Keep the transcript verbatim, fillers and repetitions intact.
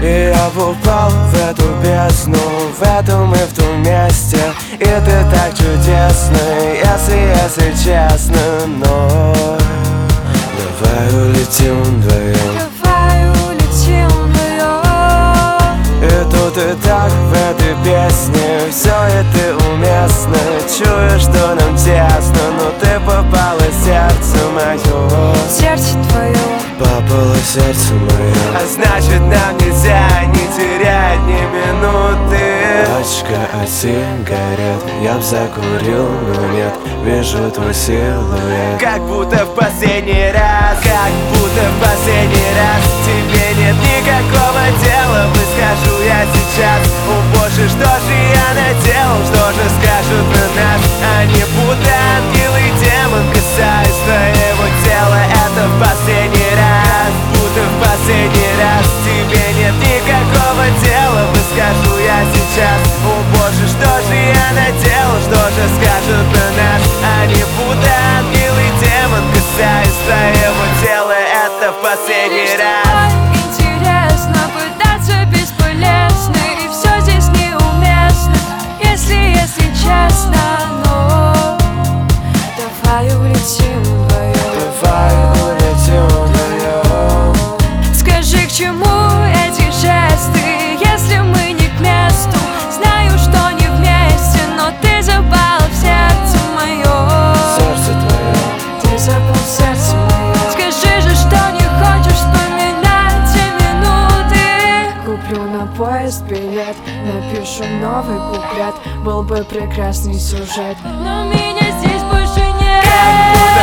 И я упал в эту бездну, в этом и в том месте. И ты так чудесный, если, если честно. Но давай улетим вдвоем. Давай улетим вдвоем. И тут и так в этой песне все это уместно. Чую, что нам тесно, но ты попала в сердце мое. Сердце твое Попало в сердце мое. А значит, нам нельзя не терять ни минуты. Пачка от сигарет, я б закурил, но нет. Вижу твой силуэт, как будто в последний раз, как будто в последний раз. Тебе нет никакого дела, выскажу я сейчас. О боже, что же я наделал, что же скажут на нас? Они будто ангел и демон, касаясь твоего тела. Это в последний раз, будто в последний раз. Тебе нет никакого дела, выскажу я сейчас. О боже, что же я наделал, что же скажут на нас? Они будто ангел и демон, касаясь твоего тела. Это в последний раз. Интересно, пытаться бесполезно, и все здесь неуместно, если, если честно. Но давай улетим вдвоем. Давай улетим вдвоем. Скажи, к чему эти жесты, если мы не к месту? Знаю, что не вместе, но ты запал в сердце мое. Сердце твое. Ты запал в сердце мое. Скажи же, что не хочешь вспоминать те минуты. Куплю на поезд билет, напишу новый куплет. Был бы прекрасный сюжет, но меня здесь больше нет.